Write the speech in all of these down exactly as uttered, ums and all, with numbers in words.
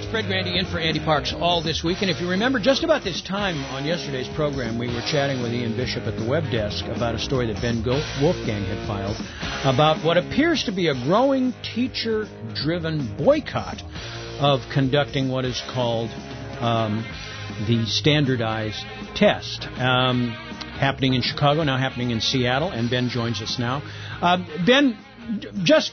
Fred Grandy in for Andy Parks all this week. And if you remember, just about this time on yesterday's program, we were chatting with Ian Bishop at the web desk about a story that Ben Wolfgang had filed about what appears to be a growing teacher-driven boycott of conducting what is called um, the standardized test. Um, happening in Chicago, now happening in Seattle, and Ben joins us now. Uh, Ben, just...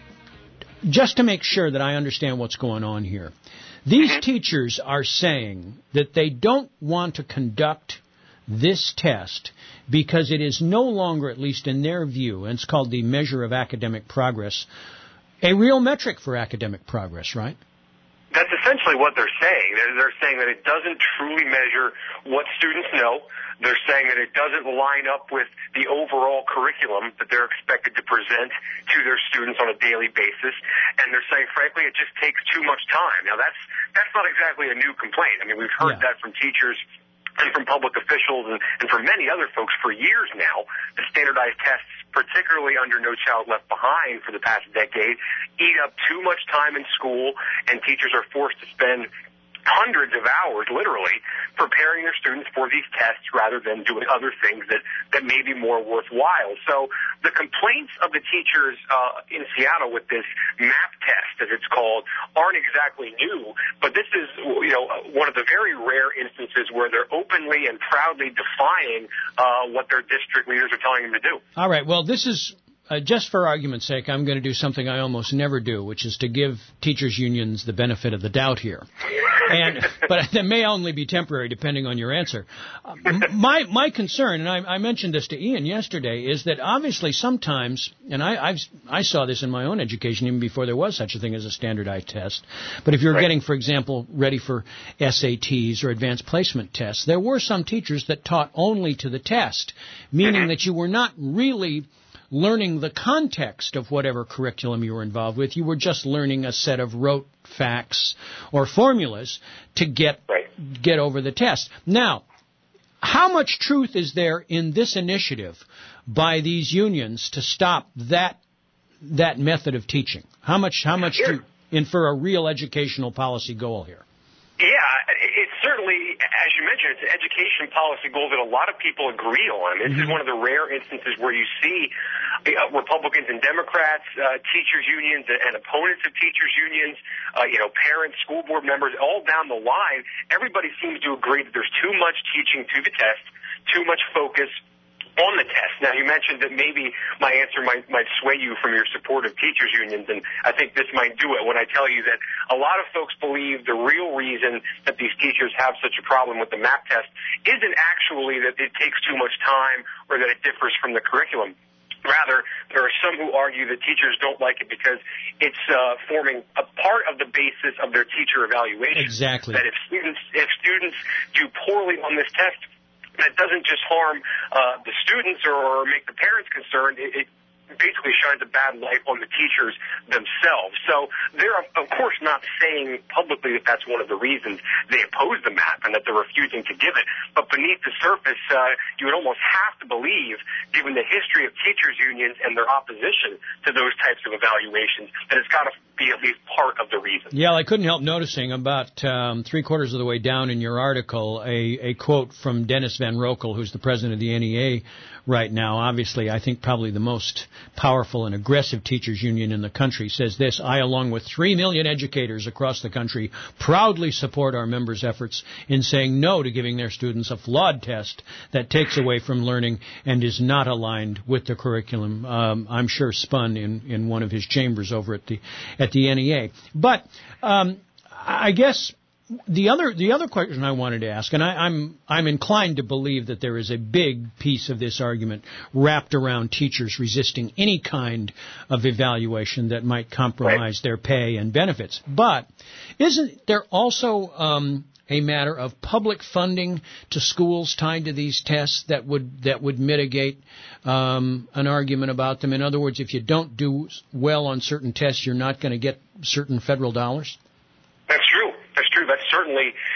Just to make sure that I understand what's going on here, these mm-hmm. teachers are saying that they don't want to conduct this test because it is no longer, at least in their view, and it's called the measure of academic progress, a real metric for academic progress, right? That's essentially what they're saying. They're, they're saying that it doesn't truly measure what students know. They're saying that it doesn't line up with the overall curriculum that they're expected to present to their students on a daily basis. And they're saying, frankly, it just takes too much time. Now, that's that's not exactly a new complaint. I mean, we've heard yeah. that from teachers and from public officials and, and from many other folks for years now. The standardized tests, particularly under No Child Left Behind for the past decade, eat up too much time in school, and teachers are forced to spend hundreds of hours, literally, preparing their students for these tests rather than doing other things that, that may be more worthwhile. So the complaints of the teachers uh, in Seattle with this MAP test, as it's called, aren't exactly new, but this is, you know, one of the very rare instances where they're openly and proudly defying uh, what their district leaders are telling them to do. All right. Well, this is... Uh, just for argument's sake, I'm going to do something I almost never do, which is to give teachers' unions the benefit of the doubt here. And but that may only be temporary, depending on your answer. Uh, my my concern, and I, I mentioned this to Ian yesterday, is that obviously sometimes, and I I've, I saw this in my own education even before there was such a thing as a standardized test. But if you're right. getting, for example, ready for S A Ts or advanced placement tests, there were some teachers that taught only to the test, meaning that you were not really learning the context of whatever curriculum you were involved with. You were just learning a set of rote facts or formulas to get right. get over the test. Now, how much truth is there in this initiative by these unions to stop that that method of teaching? How much how much Here. to infer a real educational policy goal here? Yeah, it's certainly, as you mentioned, it's an education policy goal that a lot of people agree on. This mm-hmm. is one of the rare instances where you see uh, Republicans and Democrats, uh, teachers' unions and opponents of teachers' unions, uh, you know, parents, school board members, all down the line. Everybody seems to agree that there's too much teaching to the test, too much focus on the test. Now, you mentioned that maybe my answer might, might sway you from your support of teachers' unions, and I think this might do it when I tell you that a lot of folks believe the real reason that these teachers have such a problem with the MAP test isn't actually that it takes too much time or that it differs from the curriculum. Rather, there are some who argue that teachers don't like it because it's uh, forming a part of the basis of their teacher evaluation. Exactly. That if students, if students do poorly on this test, that doesn't just harm uh, the students or, or make the parents concerned. It, it basically shines a bad light on the teachers themselves. So they're, of course, not saying publicly that that's one of the reasons they oppose the MAP and that they're refusing to give it. But beneath the surface, uh, you would almost have to believe, given the history of teachers' unions and their opposition to those types of evaluations, that it's got to be at least part of the reason. Yeah, I couldn't help noticing about um, three quarters of the way down in your article a, a quote from Dennis Van Rokel, who's the president of the N E A right now. Obviously, I think probably the most powerful and aggressive teachers union in the country, says this: I, along with three million educators across the country, proudly support our members' efforts in saying no to giving their students a flawed test that takes away from learning and is not aligned with the curriculum. Um, I'm sure spun in, in one of his chambers over at the at the N E A. But um, I guess the other the other question I wanted to ask, and I, I'm I'm inclined to believe that there is a big piece of this argument wrapped around teachers resisting any kind of evaluation that might compromise their pay and benefits. But isn't there also um, a matter of public funding to schools tied to these tests that would that would mitigate um, an argument about them? In other words, if you don't do well on certain tests, you're not going to get certain federal dollars? That's true. That's true. That's certainly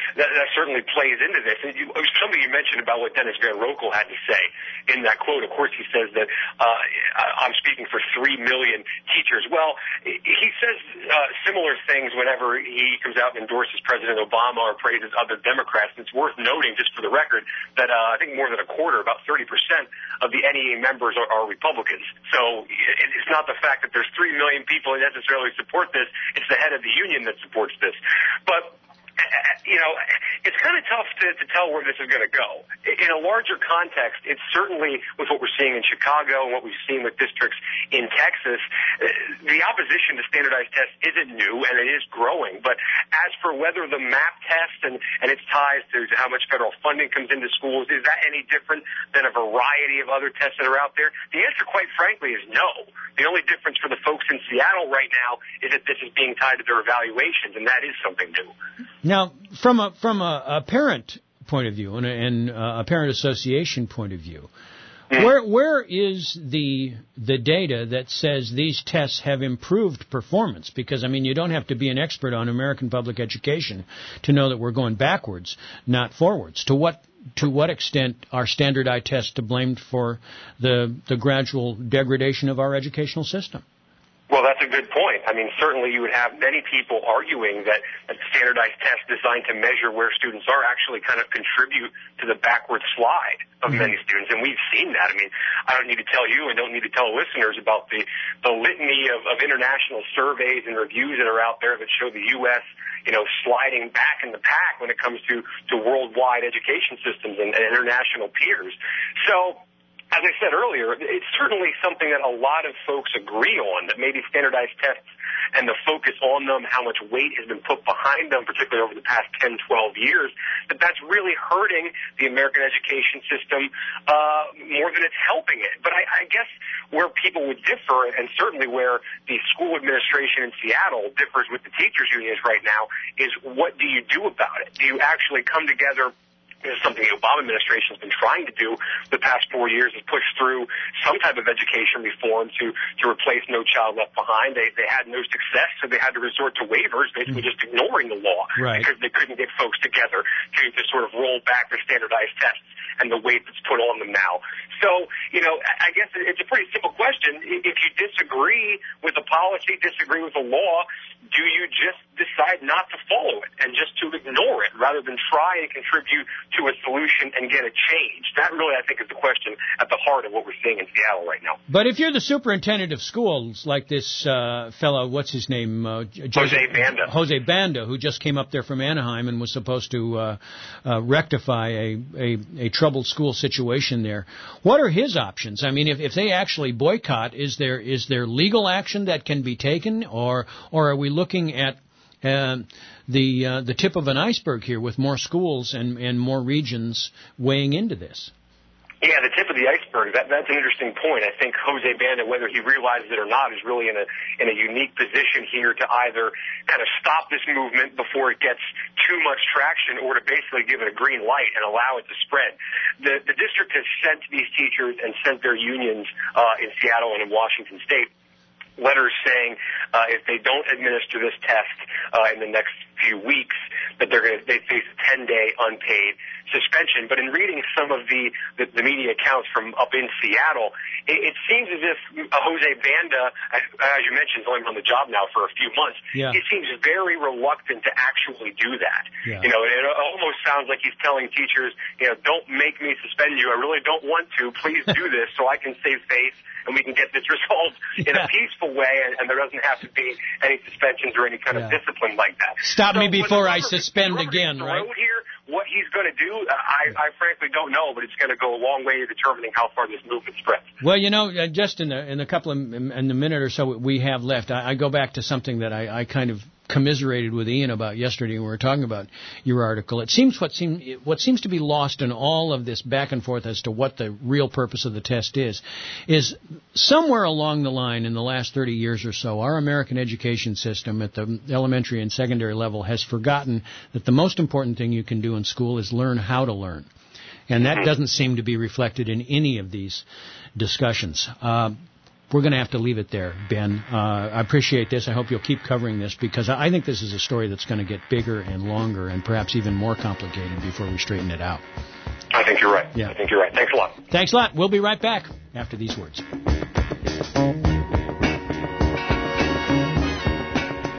that, that certainly plays into this. And you, something you mentioned about what Dennis Van Rokel had to say in that quote. Of course, he says that uh, I'm speaking for three million teachers. Well, he says uh, similar things whenever he comes out and endorses President Obama or praises other Democrats. And it's worth noting, just for the record, that uh, I think more than a quarter, about thirty percent of the N E A members are, are Republicans. So it, it's not the fact that there's three million people who necessarily support this. It's the head of the union that supports this. But you know, it's kind of tough to, to tell where this is going to go. In a larger context, it's certainly with what we're seeing in Chicago and what we've seen with districts in Texas, the opposition to standardized tests isn't new, and it is growing. But as for whether the MAP test and, and its ties to how much federal funding comes into schools, is that any different than a variety of other tests that are out there? The answer, quite frankly, is no. The only difference for the folks in Seattle right now is that this is being tied to their evaluations, and that is something new. Now, from a from a, a parent point of view and a, and a parent association point of view, mm. where where is the the data that says these tests have improved performance? Because I mean, you don't have to be an expert on American public education to know that we're going backwards, not forwards. To what to what extent are standardized tests to blamed for the the gradual degradation of our educational system? Well, that's a good point. I mean, certainly you would have many people arguing that a standardized test designed to measure where students are actually kind of contribute to the backward slide of mm-hmm. many students, and we've seen that. I mean, I don't need to tell you and don't need to tell listeners about the, the litany of, of international surveys and reviews that are out there that show the U S, you know, sliding back in the pack when it comes to, to worldwide education systems and, and international peers. So, as I said earlier, it's certainly something that a lot of folks agree on, that maybe standardized tests and the focus on them, how much weight has been put behind them, particularly over the past ten, twelve years, that that's really hurting the American education system uh, more than it's helping it. But I, I guess where people would differ, and certainly where the school administration in Seattle differs with the teachers' unions right now, is what do you do about it? Do you actually come together? This is something the Obama administration has been trying to do the past four years, is push through some type of education reform to, to replace No Child Left Behind. They, they had no success, so they had to resort to waivers, basically just ignoring the law right. because they couldn't get folks together to, to sort of roll back their standardized tests and the weight that's put on them now. So, you know, I guess it's a pretty simple question. If you disagree with the policy, disagree with the law, do you just decide not to follow it and just to ignore it rather than try and contribute to a solution and get a change? That really, I think, is the question at the heart of what we're seeing in Seattle right now. But if you're the superintendent of schools, like this uh, fellow, what's his name? Uh, Jose, Jose Banda. Jose Banda, who just came up there from Anaheim and was supposed to uh, uh, rectify a, a, a troubled school situation there. What are his options? I mean, if, if they actually boycott, is there is there legal action that can be taken, or or are we looking at uh, the uh, the tip of an iceberg here with more schools and, and more regions weighing into this? Yeah, the tip of the iceberg. That, that's an interesting point. I think Jose Banda, whether he realizes it or not, is really in a in a unique position here to either kind of stop this movement before it gets too much traction, or to basically give it a green light and allow it to spread. The the district has sent these teachers and sent their unions uh, in Seattle and in Washington State letters saying uh, if they don't administer this test uh, in the next few weeks, that they're going to they face a ten-day unpaid suspension. But in reading some of the, the, the media accounts from up in Seattle, it, it seems as if uh, Jose Banda, as, as you mentioned, has only been on the job now for a few months. Yeah. He seems very reluctant to actually do that. Yeah. You know, it, it almost sounds like he's telling teachers, you know, don't make me suspend you. I really don't want to. Please do this so I can save face and we can get this resolved yeah. in a peaceful way, and, and there doesn't have to be any suspensions or any kind yeah. of discipline like that. Stop so me before I suspend again, right? Here, what he's going to do, I, I frankly don't know, but it's going to go a long way to determining how far this movement spreads. Well, you know, uh, just in the in the couple of in the minute or so we have left, I, I go back to something that I, I kind of commiserated with Ian about yesterday when we were talking about your article. It seems what seem what seems to be lost in all of this back and forth as to what the real purpose of the test is, is somewhere along the line in the last thirty years or so, our American education system at the elementary and secondary level has forgotten that the most important thing you can do in school is learn how to learn. And that doesn't seem to be reflected in any of these discussions. Uh, we're going to have to leave it there, Ben. Uh, I appreciate this. I hope you'll keep covering this because I think this is a story that's going to get bigger and longer and perhaps even more complicated before we straighten it out. I think you're right. Yeah. I think you're right. Thanks a lot. Thanks a lot. We'll be right back after these words.